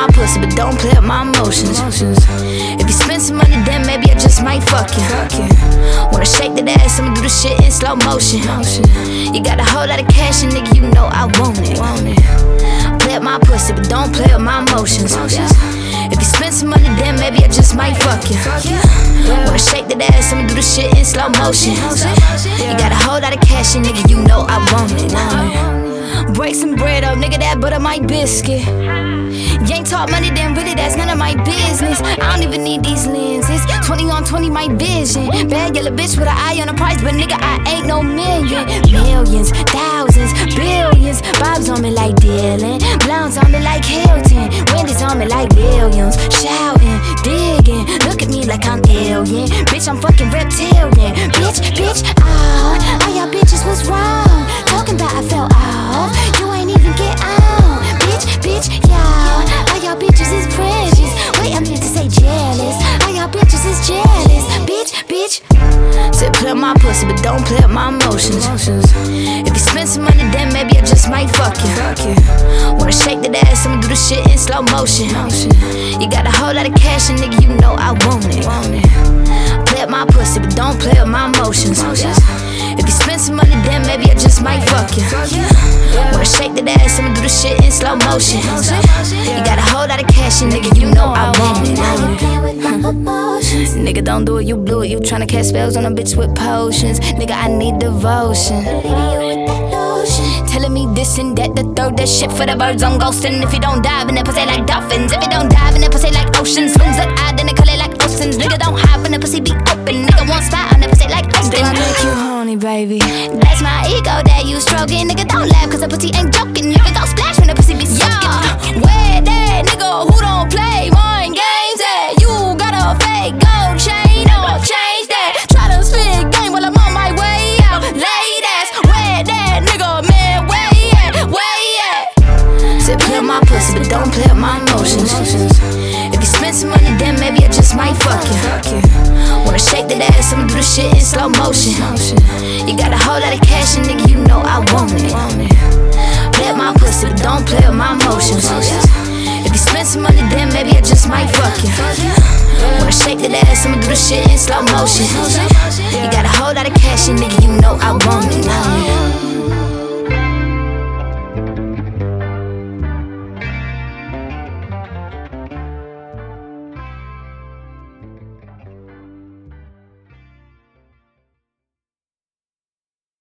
my pussy, but don't play with my emotions. If you spend some money, then maybe I just might fuck you. Wanna shake that ass, I'ma do the shit in slow motion. You got a whole lot of cash, and nigga, you know I want it. Play with my pussy, but don't play with my emotions. If you spend some money, then maybe I just might fuck you. Wanna shake that ass, I'ma do the shit in slow motion. You got a whole lot of cash, and nigga, you know I want it. Break some bread up, nigga, that butter my biscuit. You ain't talk money, then really that's none of my business. I don't even need these lenses. 20 on 20 my vision. Bad yellow bitch with an eye on the price, but nigga, I ain't no million. Millions, thousands, billions. Bob's on me like Dylan, Blondes on me like Hilton, Wendy's on me like Williams. Shouting, digging, look at me like I'm alien. Bitch, I'm fucking reptilian. Bitch, all y'all bitches was wrong. Talking about I fell off, you ain't even get on. Bitch, y'all, all y'all bitches is precious. Wait, I meant to say jealous. All y'all bitches is jealous. Bitch. Said play with my pussy, but don't play with my emotions. If you spend some money, then maybe I just might fuck you. Wanna shake that ass, I'ma do the shit in slow motion. You got a whole lot of cash, and nigga, you know I want it. Play with my pussy, but don't play with my emotions. If you spend some money, then maybe I just might fuck you. Wanna shake that ass, I'ma do the shit in slow motion. You got a whole lot of cash, and nigga, you know I want it. Nigga, don't do it, you blew it. You tryna cast spells on a bitch with potions. Nigga, I need devotion. Telling me this and that, the third, that shit for the birds on ghosting. If you don't dive in that pussy like dolphins, if you don't dive in that pussy like oceans, spoons that eye, then they call it like oceans. Nigga, don't hide when the pussy be open. Nigga, one spot on that pussy like Austin. I make you horny, baby. That's my ego that you stroking. Nigga, don't laugh, cause the pussy ain't joking. Nigga, don't splash when the pussy be soaking. Where that nigga who don't play mind games at? You got a fake gold chain or change that. Try to spit game while I'm on my way out. Ladies, where that nigga, man, where at? Said play with my pussy, but don't play with my emotions. If you spend some money, then maybe I just might fuck you. Wanna shake that ass, I'ma do the shit in slow motion. You got a whole lot of cash, and nigga, you know I want it. Play with my pussy, but don't play with my emotions. If you spend some money, then maybe I just might fuck you. Wanna shake that ass, I'ma do the shit in slow motion. You got a whole lot of cash, and nigga, you know I want it.